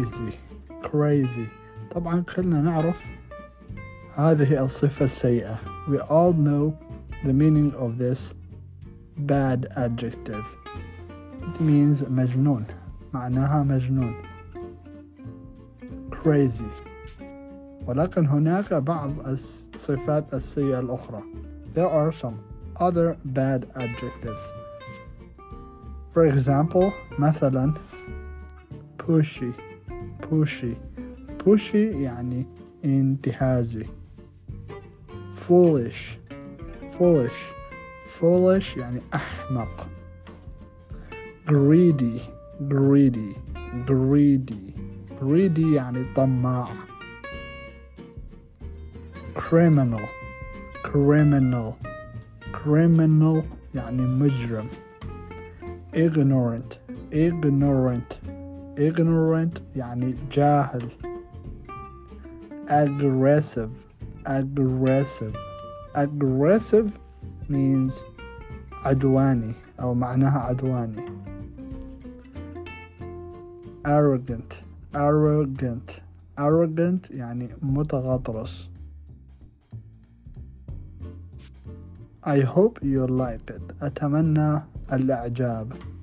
crazy. طبعا كلنا نعرف هذه الصفة السيئة. We all know the meaning of this bad adjective. It means مجنون. معناها مجنون. crazy. ولكن هناك بعض الصفات السيئة الأخرى. There are some other bad adjectives. For example, مثلا pushy. يعني انتهازي. foolish يعني أحمق. greedy يعني طماع. criminal يعني مجرم. ignorant يعني جاهل. aggressive means عدواني أو معناها عدواني. arrogant يعني متغطرس. I hope you like it. أتمنى الإعجاب.